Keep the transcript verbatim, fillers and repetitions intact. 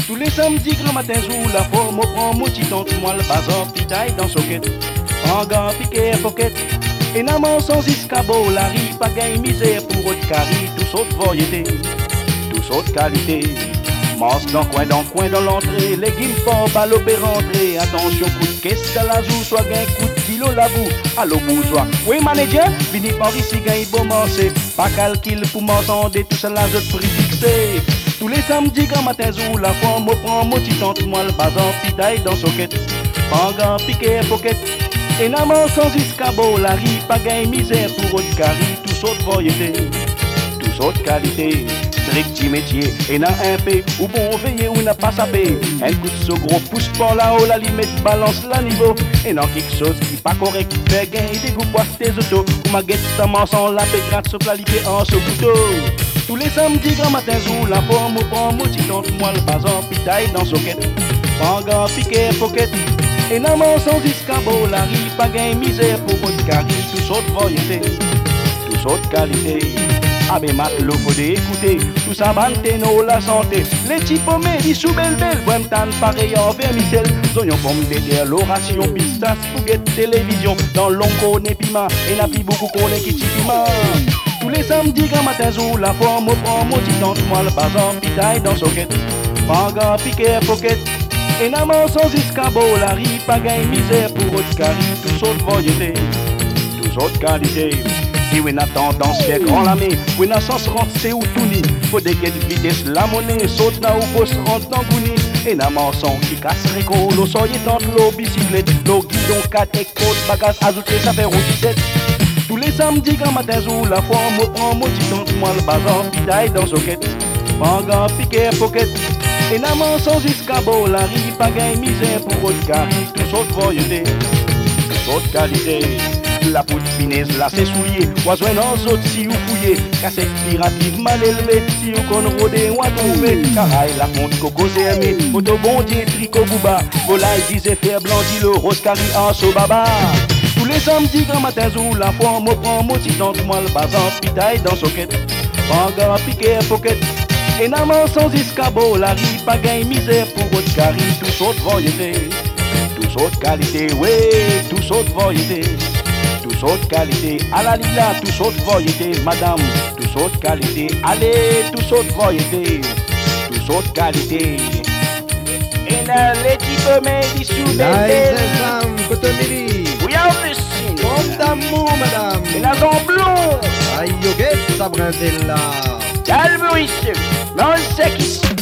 Tous les samedis, grand matin, sous la forme, on prend mon petit tante, moi le bazar, pitaille dans socket. En gant, piqué, pocket. Et naman sans escabeau, la riz, pas gain misère pour autre carré, tous autres variétés, tous autres qualités. Masse dans coin, dans coin, dans l'entrée, légumes pas balle rentrée. Attention, coup de caisse à la joue, soit gain coup de kilo la boue. Allô, bourgeois. Oui, manager, vini par ici, gain beau manger. Pas calcul pour m'entendre, tout ça là, je prix fixé. Tous les samedis, grand matin, sous la forme, on prend mon petit tante, moi le bazar, pitaille dans socket. Panga, piqué, pocket. Et naman sans escabeau, la riz, pas gain misère pour autre carré, tous autres variétés, tous autres qualités. Strict métier, et n'a un P, ou bon veiller ou n'a pas sapé. Un coup de ce gros pouce par là-haut, la limite balance la niveau. Et non quelque chose qui pas correct, fait gain des goûts poisse tes autos. Ou ma guette sa main sans la paix gratte, sauf la liquée en ce couteau. Tous les samedis, grand matin, sous la forme, on prend mon petit tante, moi le bazar, pitaille dans socket. Panga, piqué, pocket. Et naman sans escabeau, la riz, pas gain misère pour autre carré, tous autres variétés, tous autres qualités. Ah ben matelot, faut d'écouter, tout ça banteno la santé. Les types pommés, les sous belle belle, Brentan pareil en vermicelle. Zoyon pomme de terre, l'oration, pistache, pouguette, télévision. Dans l'onco, né piment, et la pi beaucoup qu'on est qui piment. Tous les samedis, grand matin, sous la forme, on prend mon petit tante, moi le bazar, pitaille dans socket. Panga, piqué, pocket. Et naman sans escabeau, la riz, pas gain misère pour autre carré, tous autres variétés, tous autres qualités. Si oui n'a tendance fait grand la main, oui n'a sens rentre c'est ou tout ni. Faut des gains de vitesse, la monnaie saute na ou faut se rendre dans gouni. Et naman son qui casse réco, l'eau soye tente l'eau bicyclette, l'eau guidon quatre et côte, bagage ajouté ça fait route dix-sept. Tous les samedis, grand matin, sous la forme, on prend mon petit tante, moi le bazar, pitaille dans socket. Panga, piqué, pocket. Et naman sans escabeau, la riz, pas gain misère pour autre carré, tous autres variétés, tous autres qualités. La poudre finesse, là c'est souillé, oiseau dans autres si vous fouillez. Cassette pirative mal élevée, si vous qu'on rôdez ou à trouver. Caraï, la fonte, coco zermé, photo bondier, tricot bouba. Volaille, disait faire blanchi, le rose carré en sobaba. Tous les samedis, grand matin, sous la forme, on prend mon petit tante, moi le bazar, pitaille dans socket. Panga, piqué, pocket. Et naman sans escabeau, la riz, pas gain misère pour autre carré, tous autres variétés, tous autres qualités, ouais, tous autres variétés, tous autres qualités, à la lila, tous autres variétés, madame, tous autres qualités, allez, tous autres variétés, tous autres qualités. Et là, les types mais sous belle. Oui, en plus. Comme d'amour, madame. Et la dent blond. Aïe, ok, ça brindille là. Calme, monsieur. Non, c'est qui